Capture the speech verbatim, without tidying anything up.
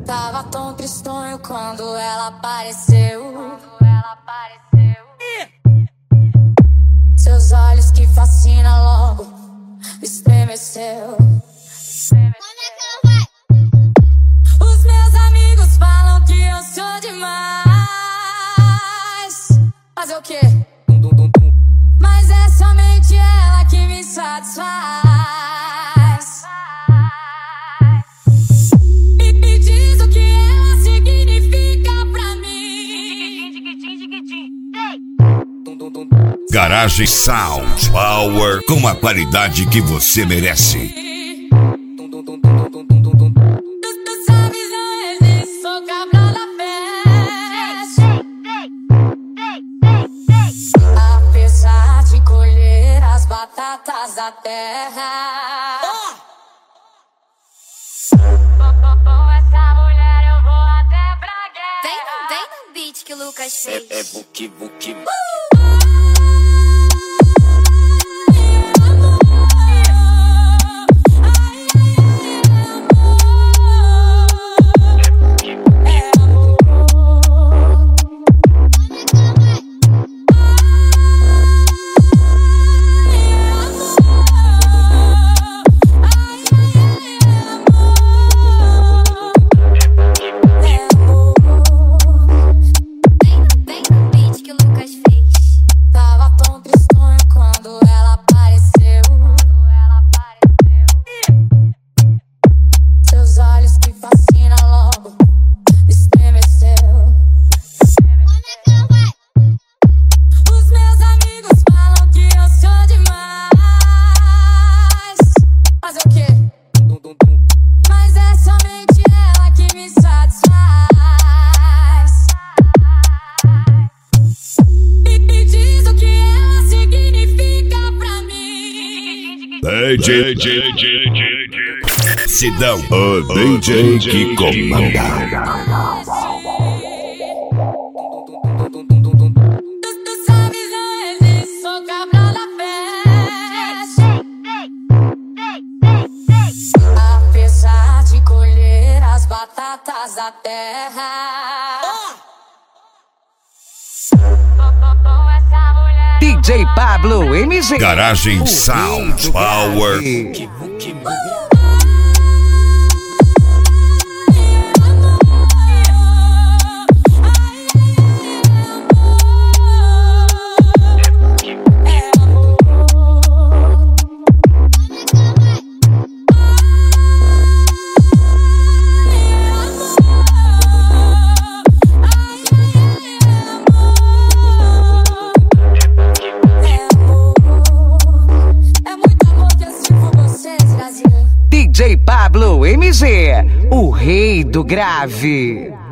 Tava tão tristonho quando ela apareceu. Seus olhos que fascinam logo estremeceu. Os meus amigos falam que eu sou demais. Fazer o quê? Mas é somente ela que me satisfaz. E me diz o que ela significa pra mim. Garagem Sound Power, com a qualidade que você merece. Tu sabes, não existe, sou cabra da festa. Apesar de colher as batatas da terra, com essa mulher eu vou até pra guerra. Vem, vem no beat que o Lucas fez. É, é buki, buki. Uh! D J, D J, Sidão, o D J que comanda. Tu sabes, não existe, sou cabra da festa. Apesar de colher as batatas da terra, D J Pablo M Z. Garagem Sound Power. D J Pablo M Z, o rei do grave.